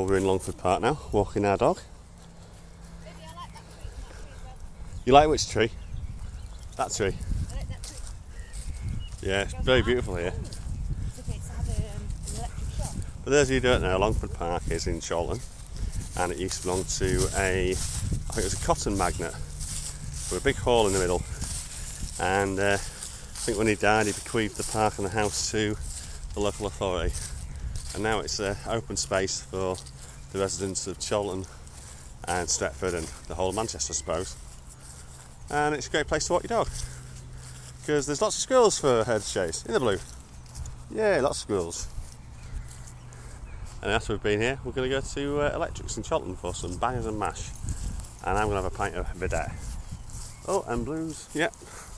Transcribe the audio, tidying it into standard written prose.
Well, we're in Longford Park now, walking our dog. You like which tree? That tree? I like that tree. Yeah, it's very beautiful here. It's okay to have an electric shock. For those of you who don't know, Longford Park is in Chorlton, and it used to belong to I think it was a cotton magnate, with a big hall in the middle. And I think when he died, he bequeathed the park and the house to the local authority. And now it's open space for the residents of Chorlton and Stretford and the whole of Manchester, I suppose. And it's a great place to walk your dog, because there's lots of squirrels for her to chase in the blue. Yeah, lots of squirrels. And after we've been here, we're going to go to Electrics in Chorlton for some bangers and mash. And I'm going to have a pint of Vidette. Oh, and blues, yep.